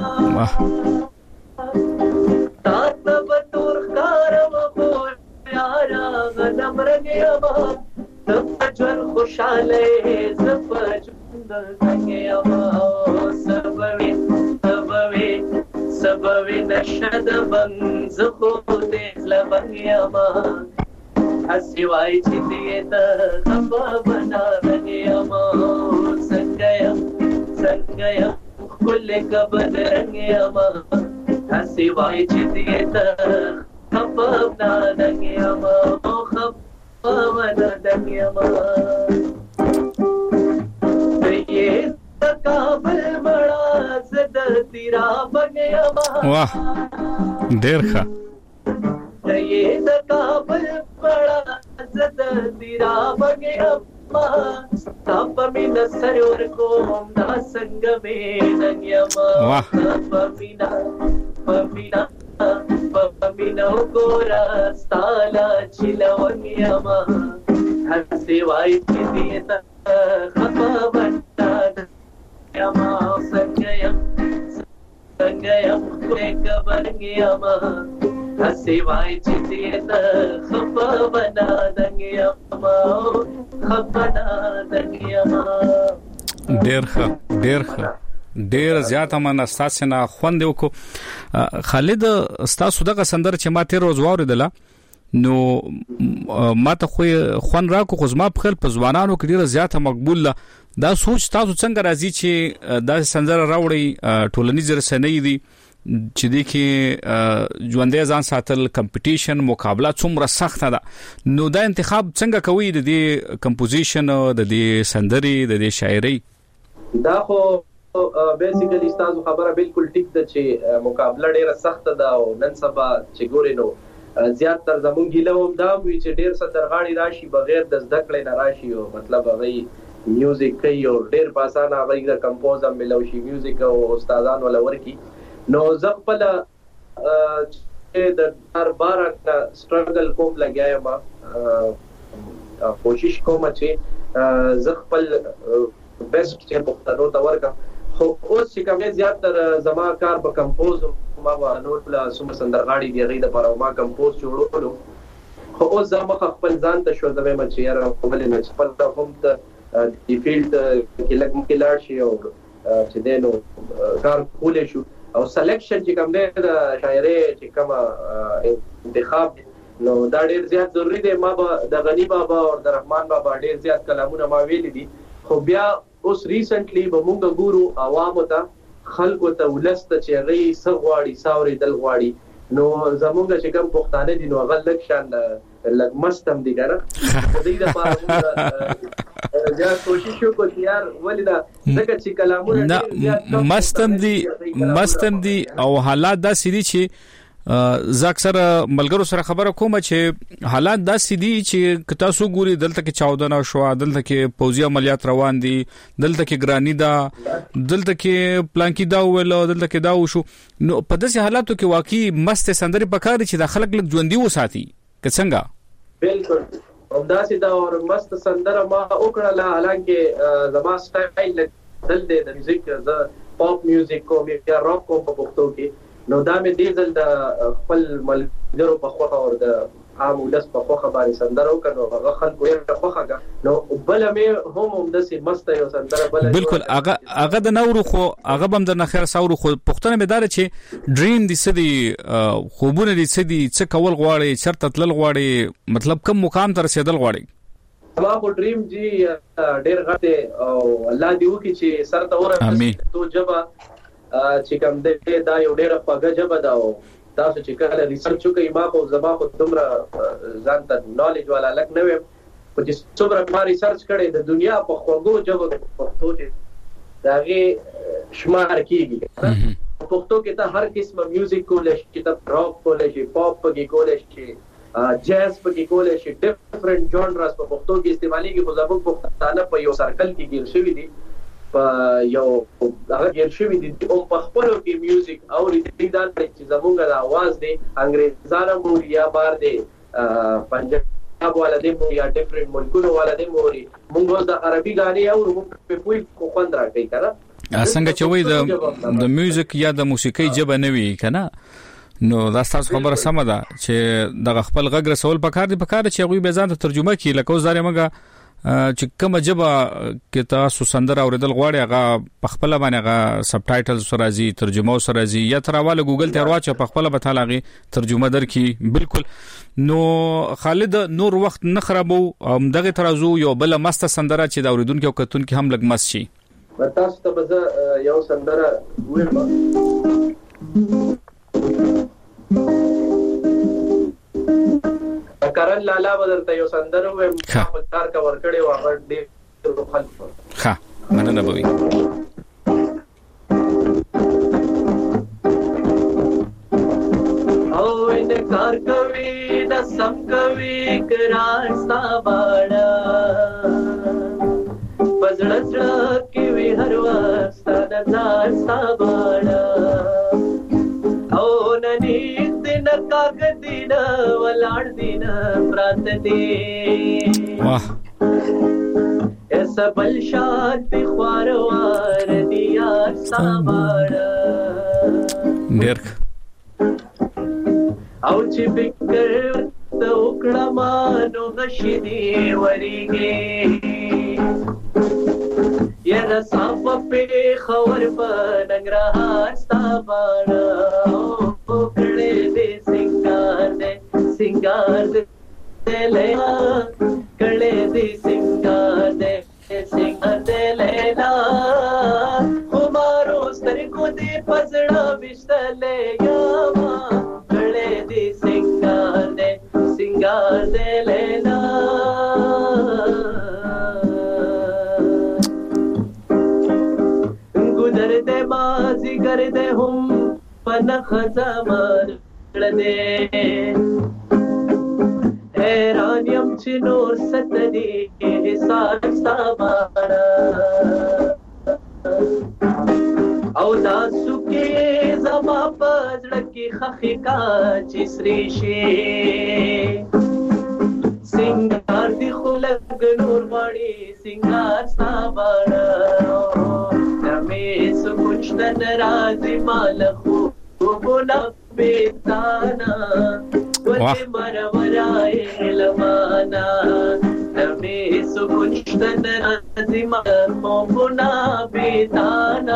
تا تب تور کارم هو یارا غنم رنگ یما سبجن خوشاله سبجن دنګ یما سبوي سبوي سبوي نشد بن زخو دې لبنګ یما اسوای چې دې د خفا بنا دنګ یما څنګه یم څنګه یم کل کبد رنګ یما اسوای چې دې د خفا بنا دنګ یما خفا بنا دنګ یما دې کابل مړه زد تیرا بنیما واہ ډیر ښه دې د کابل مړه زد تیرا بنیما تاپ مینا سرور کوم دا څنګه مې دنیما واہ پمینا پمینا پمینا ګورا ستالا چلونیما هسي وای دې ته خفا بنا یما څنګه یم څنګه یم کبرنګ یما هسي وای چې دې ته خفا بنا دنګ یما خفا بنا دنګ یما ډیر ښه ډیر ښه ډیر زیاته من استاسه نه خوند وکړو خالد استاسو دغه سندر چې ما تیر روز واوریدله نو ماته خو خوان راکو خو زما په خپل په ځوانانو کې ډیره زیاته مقبول ده دا سوچ تاسو څنګه راځي چې دا سندره راوړي ټولنیز رسنۍ دي چې د کې ژوندې ځان ساتل کمپټیشن مقابله څومره سخته ده نو دا انتخاب څنګه کوي د دې کمپوزیشن د دې سندري د دې شاعري دا خو بیسیکلی تاسو خبره بالکل ټیک ده چې مقابله ډیره سخته ده او نن سبا چې ګورې نو زیات تر زمونږ ګیله هم دا وي چې ډیر سندرغاړي راشي بغیر د زده کړې نه راشي او مطلب هغه میوزیک کوي او ډیر پاسانه هغه د کمپوز هم ملو شي میوزیک او استادان ولا ورکی نو زه خپل چې د هر بار سټرګل کوم لګیایم کوشش کوم چې زه خپل بیسټ چې پښتنو ته ورکړم خو اوس چې کوم زیات تر زما کار په کمپوز ما نور لا سم سندرغاړي دی غي د پر ما کمپوز جوړولو خو اوس زما خپل ځان ته شو زمې مچ یاره خپل نه خپل هم ته دی فیلډ کې لګ مکلار شي او چې دینو کار کولې شو او سلیکشن چې کوم دی د شاعري چې کوم انتخاب نو دا ډیر زیات ضروری دی ما د غنی بابا او د رحمان بابا ډیر زیات کلامونه ما ویلي دي خو بیا اوس ریسنټلی به موږ ګورو عوامو ته خلکو ته ولست چې غي سغواړي ساوري دل غواړي نو زموږ چې کوم پښتانه دي نو غلک شان لګ مستم دي ګره دې د پاره زه کوشش وکړم چې یار ولدا ځکه چې کلامونه مستم دي مستم دي او حالات دا سړي چې زه اکثر ملګرو سره خبره کوم چې حالات دا سدي چې تاسو ګوري دلته کې چاودنه شو دلته کې پوځي عملیات روان دي دلته کې ګرانی دا دلته کې پلانکی دا ویل دلته کې دا وشو نو په داسې حالاتو کې واقعي مست سندري پکاري چې د خلک لږ ژوندۍ وساتي که څنګه بالکل همداسې دا اور مست سندره ما وکړه حالانکه زما سټایل دل دې د میوزیک ز پاپ میوزیک کوم یا راک کوم په پښتو کې نو دا مې دیزل د خپل ملګرو په خوخه او د عام ولس په خوخه باندې سندره وکړو هغه خلکو یې په خوخه نو بل مې هم هم د سي مست یو سندره بل بالکل هغه هغه د نورو خو هغه بم د نخیر ساورو خو پښتنه مې دار چې ډریم دي سدي خوبونه دي سدي څه کول غواړي چرته تل غواړي مطلب کم مقام ته رسیدل غواړي ما خو ډریم جی ډېر غته او الله دې وکړي چې سر ته ورسېږي تو جبا چې کوم دې دا یو ډېر پاګه جبا دا او تاسو چې کله ریسرچ وکړئ ما خو زما خو تمره ځان ته نالج والا لک نه ویم خو چې څومره ما ریسرچ کړی د دنیا په خوږو جبا پښتو چې داغه شمار کیږي پښتو کې ته هر قسمه میوزیک کولای شي ته راک کولای شي پاپ کې کولای شي جاز پکې کولای شي ډیفرنٹ جانرز په پښتو کې استعمالي کې خو زموږ پښتانه په یو سرکل کې ګیر شوی دي په یو هغه ګیر شوی دي او په خپل کې میوزیک او ریډینګ دا چې زموږ د आवाज دی انګریزانو مو یا بار دی پنجاب والا دی مو یا ډیفرنٹ ملکونو والا دی مو موږ د عربي غاني او په پوي کو خوند راکې کنه څنګه چې وای د د میوزیک یا د موسیقي جبه نه وی کنه نو دا تاسو خبره سم ده چې د خپل غږ رسول پکار دي پکار چې غوي به ځان ته ترجمه کی لکه زاره مګه چې کوم جبه کې تاسو سندره اوریدل غواړي هغه په خپل باندې هغه سب ټایټلز سره راځي ترجمه سره راځي یا تراواله ګوګل ته ورواچ په خپل به تعالی ترجمه درکې بالکل نو خالد نور وخت نه خرابو دغه ترازو یو بل مست سندره چې دا اوریدونکو کتون کې هم لګ مس شي تاسو ته به یو سندره ویم کرن لالا بدلته یو سندره و په کار کا ورکړې و هغه ډېر خلک ها مننه بوي او انکار کوي د سم کوي کرار ستا باڼه پزړه کې وی هر واستا د ځان ستا باڼه او نني کاغ دینا ولاړ دینا پرات دی واه ایسا بل شاد خوار وار دیا ساماړه ډېر او چې فکر ته وکړه مانو غشي دی وريږي یاره صاف په خور په ننګرهار ساماړه کړه دې سنگار دې سنگار دې لیلا کړه دې سنگار دې سنگار دې لیلا خمارو سترګو دې پزړه وشتلې یا کړه دې سنگار دې سنگار دې لیلا ګذر دې مازی ګر دې هم پن خزامار دې حیران یم چې نور ستدي حساب ساماړه او تاسو کې زما پزړه کې خخې کا چې سري شي سنگار دی خلق نور واړي سنگار ساماړه نمې سو کچھ تن راځي مال خو بولا بیتانا ولی مرورائے لمانا نمی سو کچھ تن رازی مرمو بنا بیتانا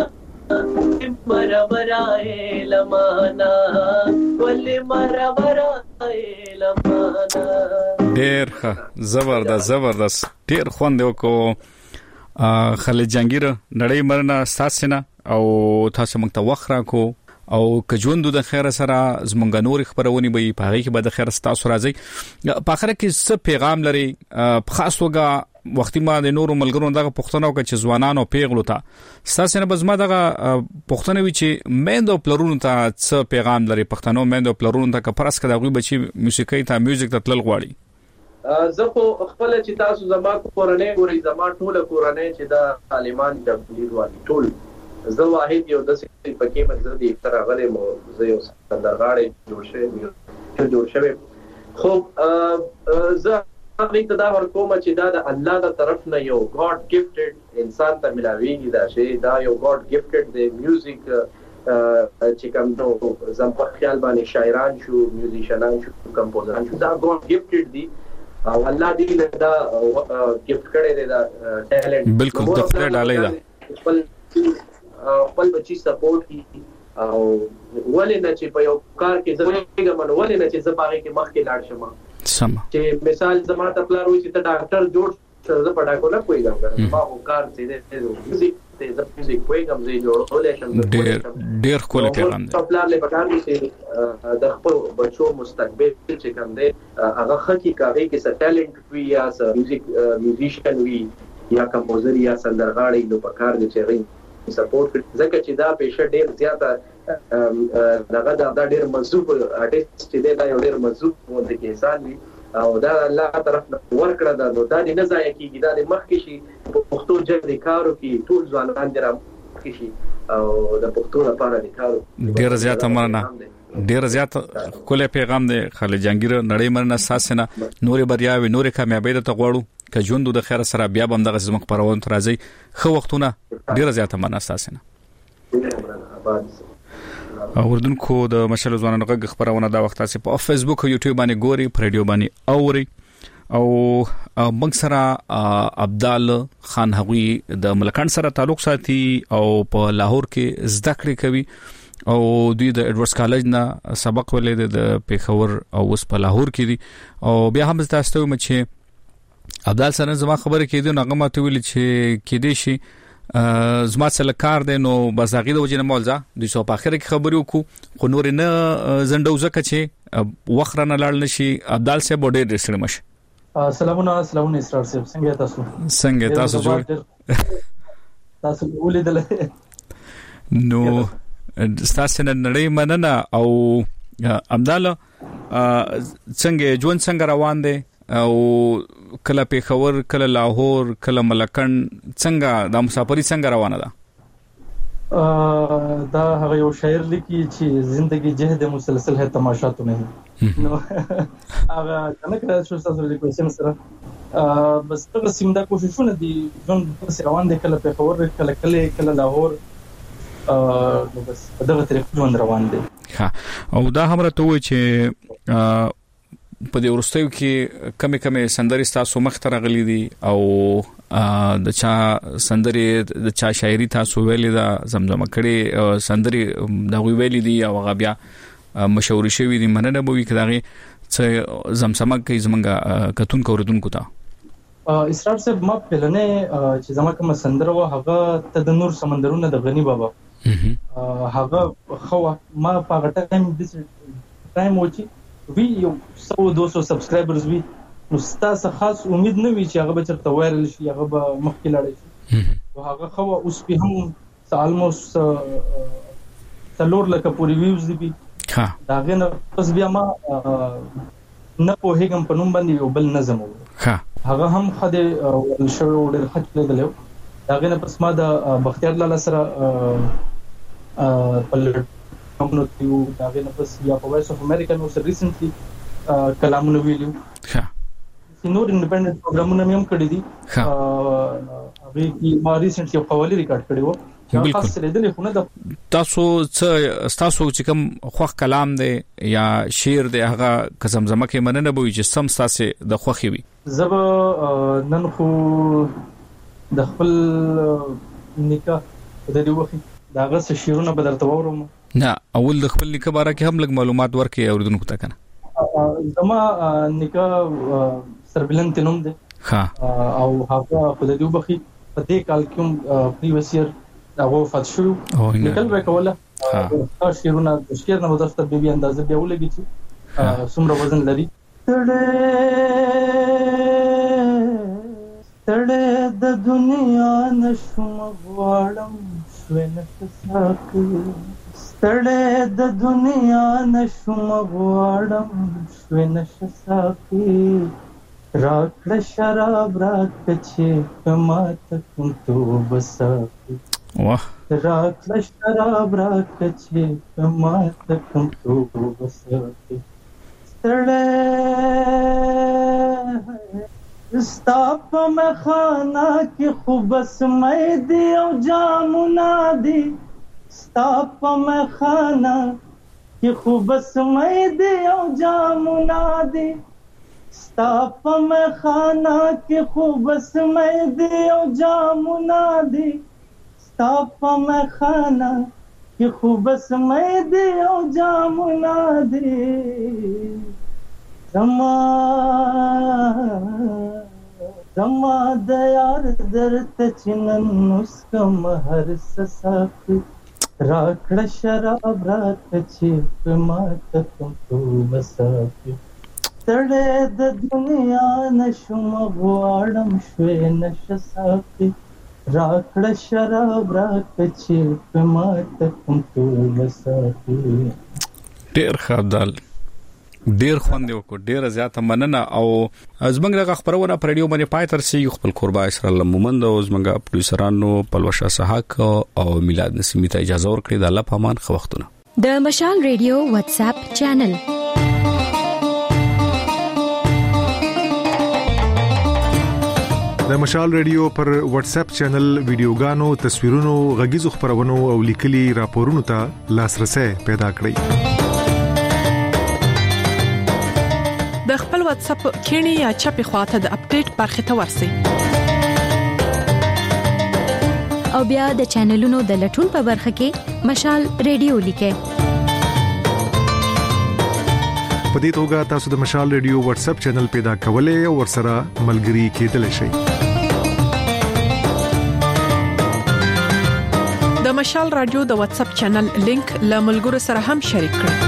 مرورائے لمانا ولی مرورائے لمانا ډیر ښه زبردست زبردست ډیر خوند وکړو خالد جهانگیر نړۍ مرنه ساسنه او تاسو موږ ته وخت راکو او کجوندو د خیر سره زمونږ نور خبرونه به په هغه کې به د خیر تاسو راځي په اخر کې څه پیغام لري خاص وګه وختي ما د نورو ملګرو دغه پښتنو کې چې ځوانانو پیغلو ته ساسنه بزما دغه پښتنه وی چې مېندو پلرونو ته څه پیغام لري پښتنو مېندو پلرونو ته که پرس کړه غوي بچي موسیقي ته میوزیک ته تلل غواړي زه خو خپل چې تاسو زما کورنۍ ګوري زما ټوله کورنۍ چې دا طالبان تبلیغ والی ټول زه واحد یو د سې پکې مزه دي تر هغه مو زه یو سندرغاړی جوړ شوی جوړ شوی خو زه هغه ته دا ورکوم چې دا د الله د طرف نه یو ګاډ گیفټډ انسان ته ملاويږي دا شی دا یو ګاډ گیفټډ دی میوزیک چې کوم نو زم په خیال باندې شاعران شو میوزیشنان شو کمپوزران شو دا ګاډ گیفټډ دی او الله دې له دا گیفت کړي دی دا ټیلنٹ بالکل د خپل ډالۍ دا خپل خپل بچی سپورټ کی او ولې نه چې په یو کار کې زموږ منو ولې نه چې زپاره کې مخ کې لاړ شم سم چې مثال زما ته پلار وي چې ته ډاکټر جوړ زه په ډاکټر نه کوی دا ما هو کار چې دې میوزیک ته زه میوزیک کوی کوم زه جوړولې شم ډېر ډېر کوله پیغام دی پلار له پکار دي چې د خپل بچو مستقبل چې کوم دی هغه خکې کوي کې څه ټیلنټ وي یا څه میوزیک میوزیشن وي یا کمپوزر یا سندرغاړی نو پکار دي چې سپورټ ځکه چې دا پیشه ډیر زیاته دغه دا ډیر مزوب آرټیست دی دا یو ډیر مزوب مونږ کې انسان وي او دا الله طرف ورکړه دا نو دا نه ځای کیږي دا د مخ کې شي پښتو ژبه کارو کې ټول ځوانان درام کې شي او د پښتو لپاره د کارو ډیر زیات مننه ډیر زیات کوله پیغام دی خالد جهانگیر نړۍ مرنه اساسنه نورې بریاوي نورې کامیابی ته غواړو ک ژوند د خیر سره بیا بم دغه زموږ پرون ترازی خو وختونه ډیر زیات مننه اساسنه اوردونکو د مشال ځوانانو غږ خبرونه دا وخت تاسو په فیسبوک او یوټیوب باندې ګوري پر رادیو باندې اوري او موږ سره عبدال خان هغوی د ملکان سره تعلق ساتي او په لاهور کې زده کړې کوي او دوی د ایډورډز کالج نه سبق ولې د پیښور او اوس په لاهور کې دي او بیا هم تاسو ته مچ عبدال سره زما خبره کې دي نو هغه ماته ویل چې کې دي شي زما سره کار دی نو بس هغه د وجه نه مولځه د سو په اخر کې خبرې وکړو خو نور نه زنده وزکه چې وخرنه لاړ نشي عبدال صاحب ډېر ډېر مش سلامونه سلامونه اسرار صاحب څنګه تاسو څنګه تاسو جوړ تاسو ولیدل نو تاسو نن نړۍ مننه او عبدال څنګه ژوند څنګه روان دی او کله پیښور کله لاهور کله ملکن څنګه د مسافری څنګه روانه ده دا هغه یو شاعر لیکي چې زندگی جهد مسلسل ہے تماشا تو نہیں نو هغه څنګه کړه چې تاسو د کوشش سره بس تر سیمه کوششونه دي ژوند روان دي کله پیښور کله کله کله لاهور نو بس دغه طریقې ژوند روان دي ها او دا هم راته وای چې په دې ورستیو کې کمی کمی سندري تاسو مخ ته راغلي دي او د چا سندري د چا شاعري تاسو ویلې دا زمزمه کړي سندري دا ویلې دي او هغه بیا مشهور شوی دي مننه بوي کداغه څه زمزمه کوي زمونږه کتون کوردونکو ته اسرار صاحب ما پهلنه چې زما کوم سندره و هغه ته د نور سمندرونه د غنی بابا هغه خو ما په غټه ټایم د ټایم وچی وی یو سو دو سو سبسکرایبرز وی نو ستاسو خاص امید نه وی چې هغه به چرته وایرل شي هغه به مخکې لاړ شي او هغه خو اوس په هم almost څلور لکه پوری ویوز دی ها دا غنه پس بیا ما نه په هیګم په نوم باندې یو بل نظم ها هغه هم خدای ول شو ډېر خط لیدل دا غنه پس ما د بختیار لاله سره په کومو تیو دا غنه پس یا په وایس اف امریکا نو سره ریسنټلی کلامونه ویلو ها نور انډیپندنت پروګرامونه هم کړی دي ها هغه کی ما ریسنټلی یو قوالی ریکارډ کړی و تاسو څه تاسو چې کوم خوخ کلام دی یا شعر دی هغه کزمزمه کې مننه بوي چې سم تاسو د خوخي وي زب نن خو د خپل نکاح د دې وخت داغه شعرونه بدلته وروم نه اول د خپل نکاح باره کې هم لږ معلومات ورکړي اوردونکو ته کنه زما نکاح سربلند تنوم دی ها او هغه په دې وبخي په دې کال کې پریویس ایئر دا وفات شو نکل به کوله ها شیرونه د شکر نه مدرسته به بي اندازه به ولګي چې څومره وزن لري تړه د دنیا نشم غواړم شوینه ساک تړه د دنیا نشم غواړم شوینه ساکي راکړه شراب راکړه کما تکم تو بساکي واه راکړه شراب راکړه کما تکم تو بساکي تړه ستا په مخانه کې خو بس مې دی او جامونه دي ستا په مخانه کې خو بس مې دی او جامونه دي ستا په مخانه کې خو بس مې دی او جامونه دي ستا په مخانه کې خو بس مې دی او جامونه دي زما زما د یار درته چنن مسکم هر سساک راکړه شراب راکړه چې په ما تکم تو بساک تړه د دنیا نشم غواړم شوې نشه ساک راکړه شراب راکړه چې په ما تکم تو بساک ډېر خدال ډیر خوند یو کو ډیر زیاته مننه او زمنګ دغه خبرونه پر ریډیو باندې پای تر سي خپل قربا اسرائیل مومند او زمنګ پروډوسرانو پلوشا سحق او میلاد نسیمی ته اجازه ورکړي د الله پامان خو وختونه د مشال ریډیو واتس اپ چینل د مشال ریډیو پر واتس اپ چینل ویډیوګانو تصویرونو غږیزو خبرونو او لیکلي راپورونو ته لاسرسي پیدا کړئ د خپل واتس اپ کینی یا چپی خواته د اپډیټ برخه ته ورسئ او بیا د چینلونو د لټون په برخه کې مشال ریډیو لیکئ په دې توګه تاسو د مشال ریډیو واتس اپ چینل پیدا کولای او ورسره ملګري کېدلی شئ د مشال رادیو د واتس اپ چینل لینک له ملګرو سره هم شریک کړئ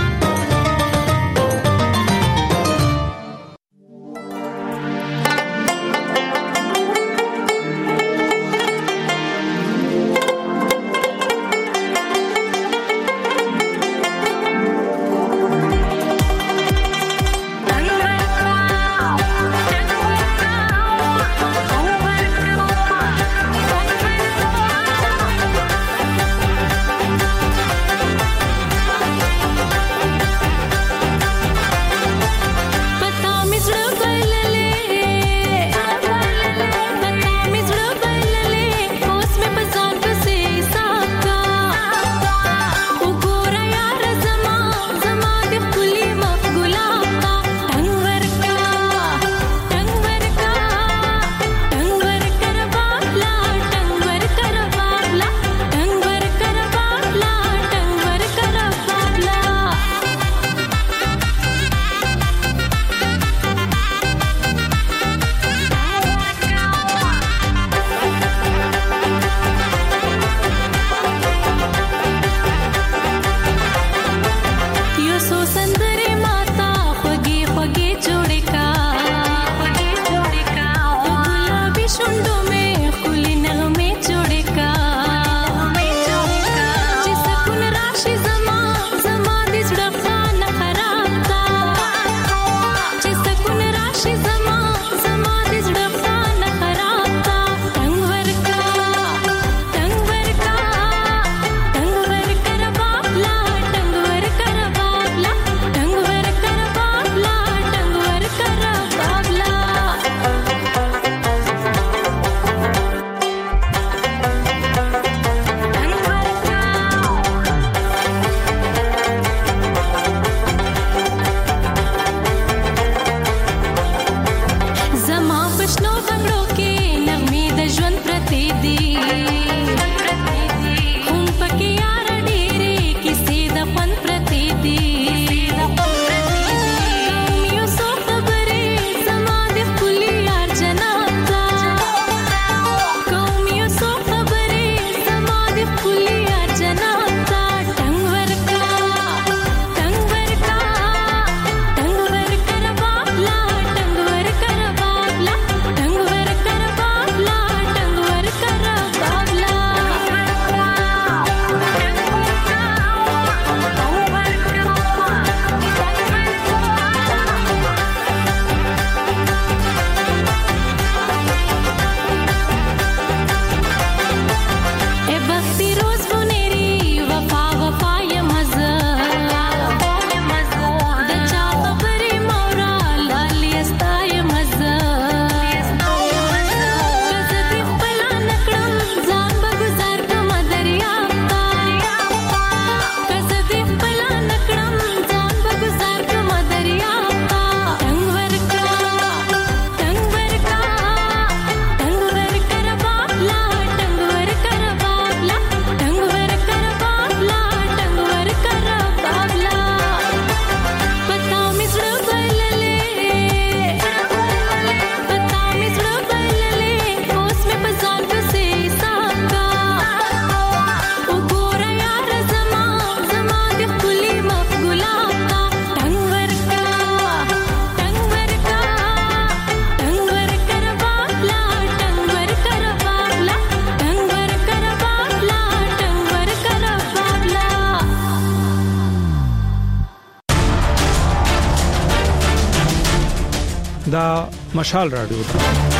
دا مشال رادیو